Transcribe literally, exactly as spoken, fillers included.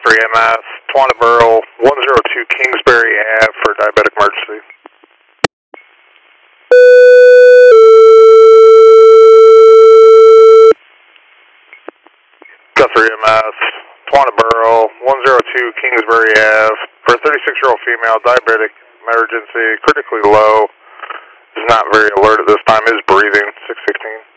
Guthrie M S, Twanaboro, one oh two Kingsbury Ave for diabetic emergency. Guthrie M S, Twanaboro, one oh two Kingsbury Ave for a thirty-six-year-old female, diabetic emergency, critically low, is not very alert at this time, is breathing, six sixteen.